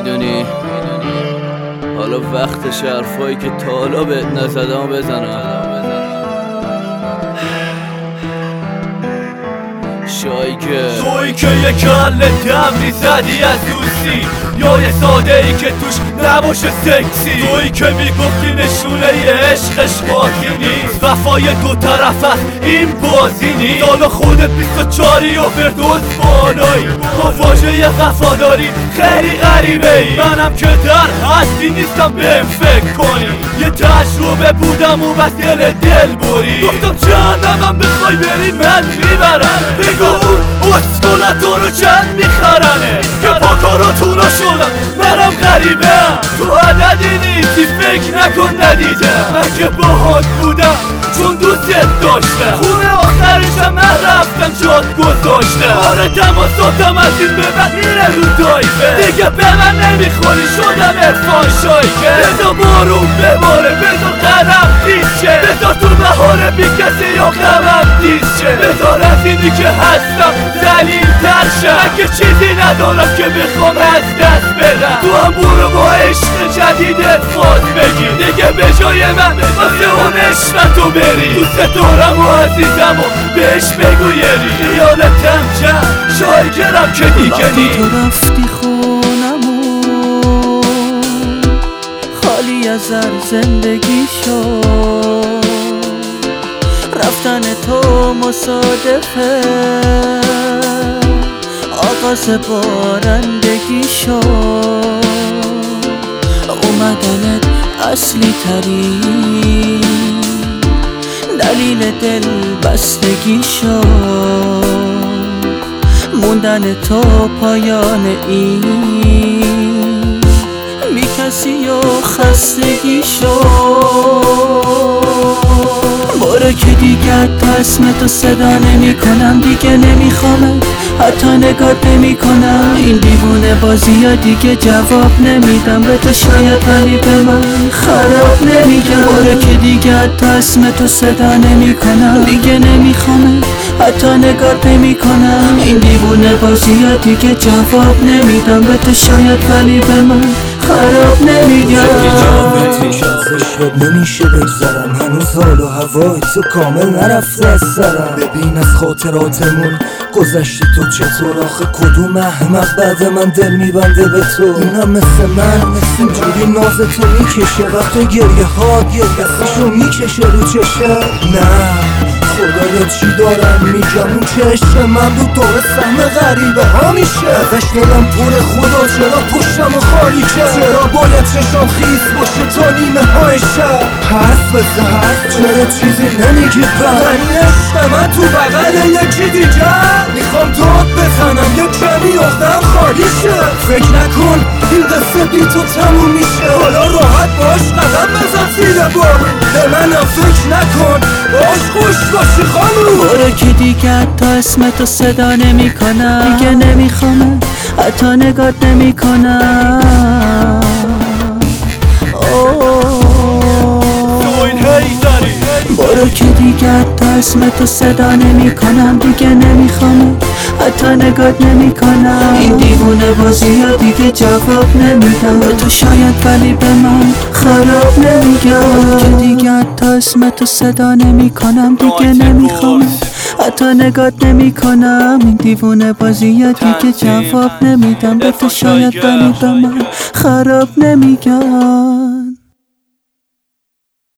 میدونی حالا وقت حرفایی که تا حالا بهت نزدم بزنم. توی که یه کله دمری زدی از دوستی، یا یه ساده ای که توش نباشه سکسی. توی که میگفتی نشونه ی عشقش بازی نیست، وفای دو طرف است این بازی نیست. حالا خودت 24 و فردوس بالایی، با واژه وفاداری خیلی غریبه ای. منم که در هستی نیستم بهم فکر کنی، یه تجربه بودم و بس دل بری. گفتم جهنمم بخوای بری من میبرم، بگو اون اسکولتو رو چند میخرنه که با کاراتونا شدم منم غریبه. تو عددی نیستی فکر نکن ندیدم، من که باهات بودم چون دوستت داشتم. خونه آخرشم من رفتم جات گذاشتم. آره تماساتم از این به بعد میره رو تایفه، دیگه به من نمیخوری شدم عرفان شایکه. بذار بارون بباره بذار قدم تیز شه، بذار تو بهاره بی کسی یا غمم تیز شه. بذار از اینی که هستم دلیل تر شه، من که چیزی ندارم که بخوام از دست بدم. تو هم برو با عشق جدیدت فاز بگیر، دیگه به جای من واسه اون عشقتو بری. دوست دارم و عزیزم و بهش بگو یری، خیالتم جمع شایگرم که دیگه نی. وقتی تو رفتی خونمو خالی از زندگی شد، رفتن تو مصادفه آغاز بارندگی شد. اومدنت اصلی ترین دلیل دل بستگی شد، موندن تو پایان این بی کسی و خستگی شد. باره که دیگر تا اسم تو صدا نمی کنم، دیگه نمیخوامت حتی نگات نمی کنم. این دیوونه بازی ها دیگه جواب نمیدم به تو شاید، ولی به من خراب نمیگم. باره که دیگر تا اسم تو صدا نمی کنم، دیگه نمیخوامت حتی نگات نمی کنم. این دیوونه بازی ها دیگه جواب نمیدم به تو شاید، ولی به من خراب نمیگم. نمیشه بگذرم، هنوز حال و هوای تو کامل نرفته از سرم. ببین از خاطراتمون گذشتی تو چطور، آخه کدوم احمق بعد من دل میبنده به تو. اونم مثل من اینجوری ناز تو میکشه، وقت گریه ها دستشو میکشه رو چشم. نه خدایا چی دارم میگم، اون که عشق من بود دور سهم غریبه ها میشه. ازش دلم پر خدا چرا پشتم و خالی کرد، چرا باید چشم خیس باشه تا نیمه های شب. حرف بزن چرا چیزی نمیگی من عشق من تو بغل یکی دیگه. میخوام داد بزنم یه کمی اختم خالی شد. فکر نکن این قصه بی تو تموم میشه، حالا راحت باش قدم بزن زیر بارون. به منم فکر نکن باش خوش باشی خانوم. باره که دیگر تا اسم تو صدا نمی کنم، دیگه نمیخوام حتی نگات نمی کنم. باره که دیگر تا اسم تو صدا نمی کنم، دیگه نمیخوام حتی نگات نمی کنم. این دیوونه بازی ها دیگه جواب نمیدم به تو شاید، ولی به من خراب نمیگم. که دیگر تا اسم تو صدا نمی کنم، دیگه نمیخوام حتی نگات نمی کنم. این دیوونه بازی ها دیگه جواب نمیدم به تو شاید، ولی به من خراب نمیگم.